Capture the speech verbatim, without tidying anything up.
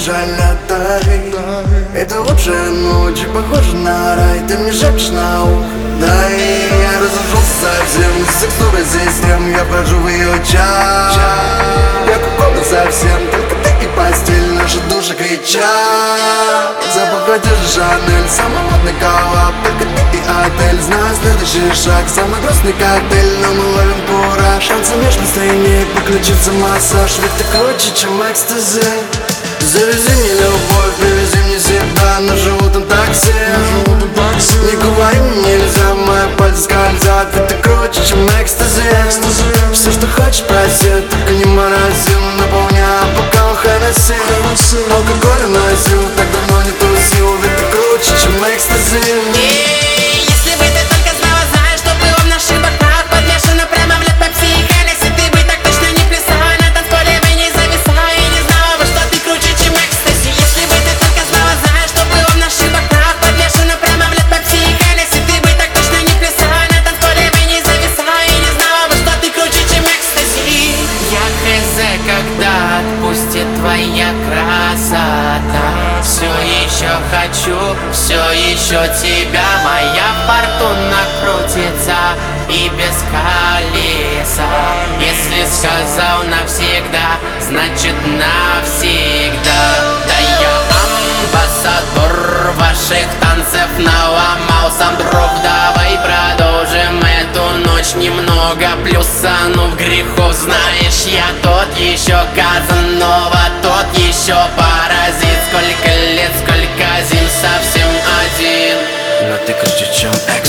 жаль, отдай. Это лучшая ночь, похожа на рай. Ты мне шепчешь на ухо, да и я разрушился совсем. Из текстуры систем я вхожу в ее чат. Я как он совсем, только ты и постель, наши души кричат. Запах одежды Шанель, самый модный коллаб, только ты и отель. Знаю следующий шаг, самый грустный коктейль, но мы ловим кураж. Шансы между стойней, подключиться массаж, ведь ты круче, чем экстази. Завези мне любовь, привези мне себя, но живу там такси. Не говори мне нельзя, мои пальцы скользят, ведь ты круче, чем экстази. Все, что хочешь, проси, только не морози, наполняя бокал Хеннесси. Алкоголь уносил, так давно не тусил, ведь ты круче, чем экстази. Если бы ты только знала, знаешь, что было в наших бокалах подмешано прямо в лед Пепси и Хеннесси, ты бы так точно не плясала на танцполе, бы не зависала и не знала бы, что ты круче, чем экстази. Если бы ты только знала, знаешь, что было в наших бокалах подмешано прямо в лед Пепси и Хеннесси, ты бы так точно не плясала на танцполе, бы не зависала и не знала бы, что ты круче, чем экстази. Я хз, когда отпустит твоя красота. Все еще хочу, все еще тебя. Моя фортуна крутится и без колеса. Если сказал навсегда, значит навсегда. Да я амбассадор ваших танцев, наломал сам дров. Давай продолжим эту ночь немного плюсанув грехов. Знаешь, я тот еще Казанова, тот еще паразит. Сколько лет, сколько зим, совсем один, Но ты круче, чем экстази.